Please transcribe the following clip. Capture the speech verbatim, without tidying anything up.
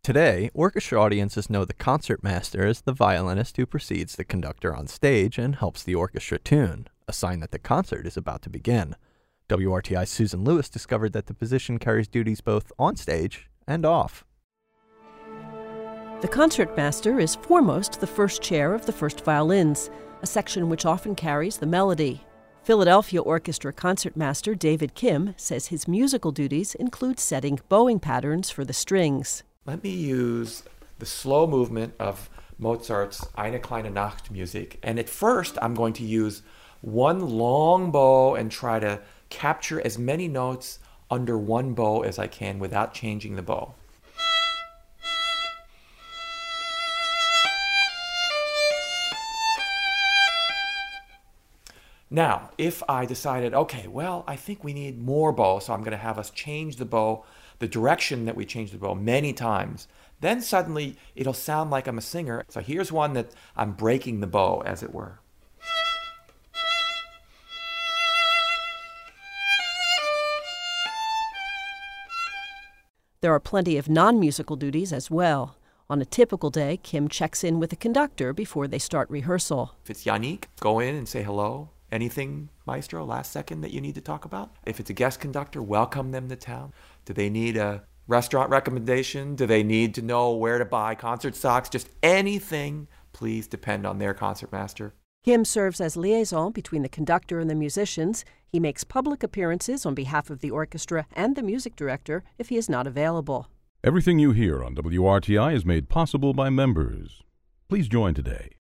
Today, orchestra audiences know the concertmaster as the violinist who precedes the conductor on stage and helps the orchestra tune, a sign that the concert is about to begin. W R T I's Susan Lewis discovered that the position carries duties both on stage and off. The concertmaster is foremost the first chair of the first violins, a section which often carries the melody. Philadelphia Orchestra concertmaster David Kim says his musical duties include setting bowing patterns for the strings. Let me use the slow movement of Mozart's Eine kleine Nacht music. And at first, I'm going to use one long bow and try to capture as many notes under one bow as I can without changing the bow. Now, if I decided, okay, well, I think we need more bow, so I'm going to have us change the bow, the direction that we change the bow many times, then suddenly it'll sound like I'm a singer. So here's one that I'm breaking the bow, as it were. There are plenty of non-musical duties as well. On a typical day, Kim checks in with the conductor before they start rehearsal. If it's Yannick, go in and say hello. Anything, Maestro, last second that you need to talk about? If it's a guest conductor, welcome them to town. Do they need a restaurant recommendation? Do they need to know where to buy concert socks? Just anything, please depend on their concertmaster. Kim serves as liaison between the conductor and the musicians. He makes public appearances on behalf of the orchestra and the music director if he is not available. Everything you hear on W R T I is made possible by members. Please join today.